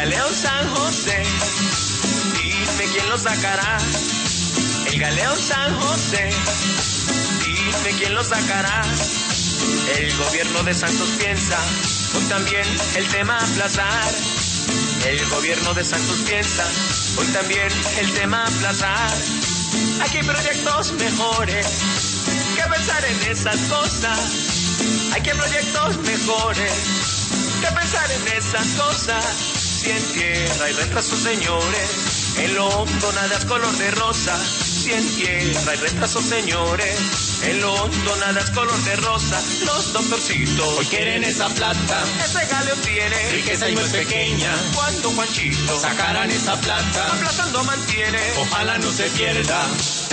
Galeón San José, dime quién lo sacará. El Galeón San José, dime quién lo sacará. El gobierno de Santos piensa hoy también el tema aplazar. El gobierno de Santos piensa hoy también el tema aplazar. Aquí hay proyectos mejores que pensar en esas cosas. Hay que proyectos mejores que pensar en esas cosas. Si en tierra hay retraso, señores, en lo hondo nada es color de rosa. Si en tierra hay retraso, señores, en lo hondo nada es color de rosa. Los doctorcitos hoy quieren esa plata. Ese Galeón tiene riqueza y no es pequeña. Cuando Juanchito sacarán esa plata, aplazando mantiene. Ojalá no se pierda